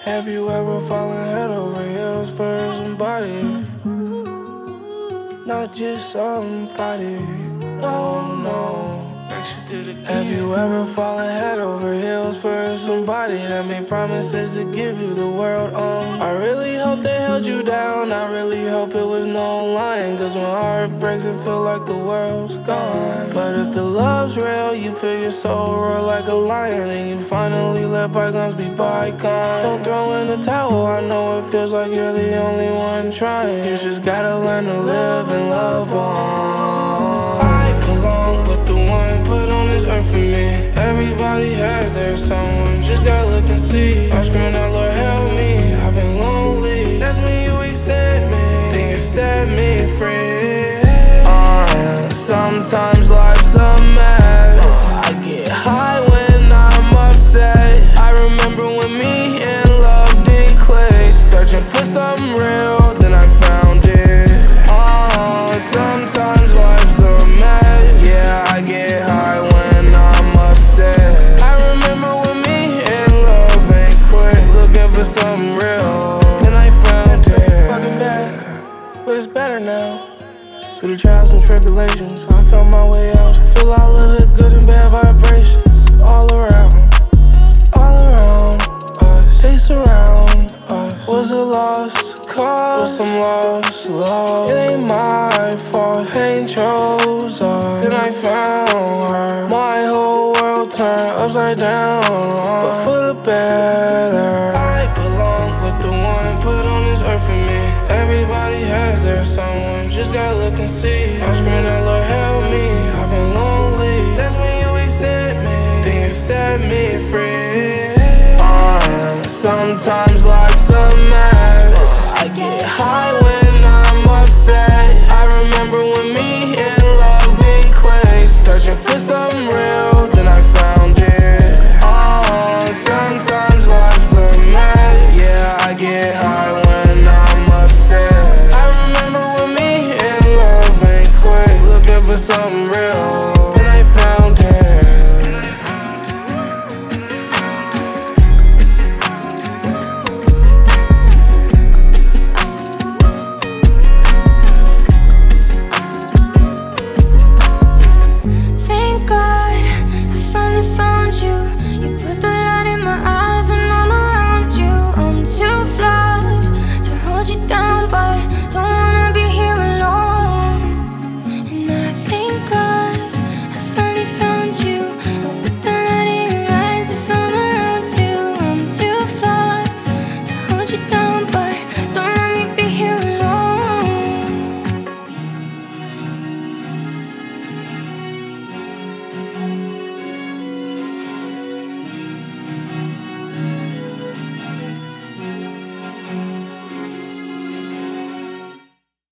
Have you ever fallen head over heels for somebody? Not just somebody, no, no. Have you ever fallen head over heels for somebody that made promises to give you the world? I really hope they held you down. I really hope it was no lying. Cause when heart breaks, it feel like the world's gone. But if the love's real, you feel your soul roar like a lion. And you finally let bygones be bygones. Don't throw in the towel, I know it feels like you're the only one trying. You just gotta learn to live and love on. I belong with the one put on this earth for me. Everybody has their someone, just gotta look and see. I'm screaming out, Lord help me, I've been lonely. That's when you accept me, then you set me free. Sometimes life's a mess. I get high when I'm upset. I remember when me and love did click. Searching for something real, then I found it. Sometimes life's a mess. Yeah, I get high when I'm upset. I remember when me and love ain't quit. Looking for something real, then I found it. Fucking bad, but it's better now. Through the trials and tribulations, I found my way out. Feel all of the good and bad vibrations all around us. They surround us. Was a lost cause, was some lost love. It ain't my fault, pain chose us. Then I found her. My whole world turned upside down, but for the better. I belong with the one put on this earth for me. Everybody has their someone, just gotta look and see. I'm screaming out, Lord help me, I've been lonely. That's when you accept me, then you set me free. Sometimes life's a mess. I get high